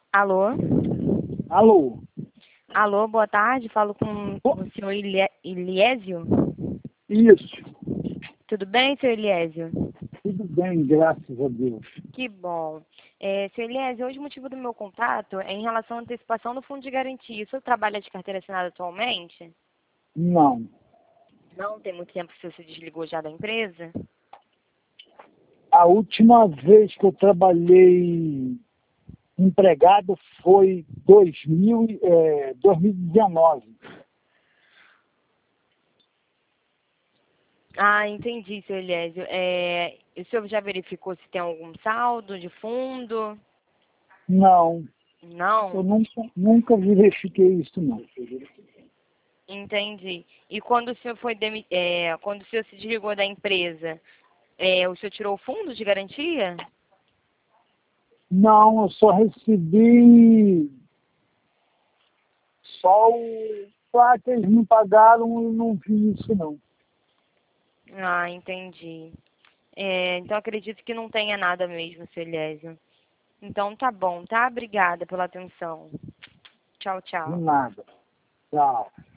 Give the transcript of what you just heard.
Alô? Alô? Alô, boa tarde. Falo com o senhor Iliésio. Isso, Tudo bem, senhor Iliésio? tudo bem, graças a Deus. Que bom. Senhor Iliésio, hoje o motivo do meu contato é em relação à antecipação do fundo de garantia. O senhor trabalha de carteira assinada atualmente? Não. Não, tem muito tempo que o senhor se desligou já da empresa? A última vez que eu trabalhei empregado foi 2019. Ah, entendi, senhor Iliésio. O senhor já verificou se tem algum saldo de fundo? Não, eu Não? nunca verifiquei isso, não. Entendi. E quando o senhor quando o senhor se desligou da empresa, o senhor tirou o fundo de garantia? Não, eu só recebi só o que eles me pagaram e não vi isso, não. Ah, entendi. Então acredito que não tenha nada mesmo, seu Elésio. Então tá bom, tá? Obrigada pela atenção. Tchau, De tchau. nada. Tchau.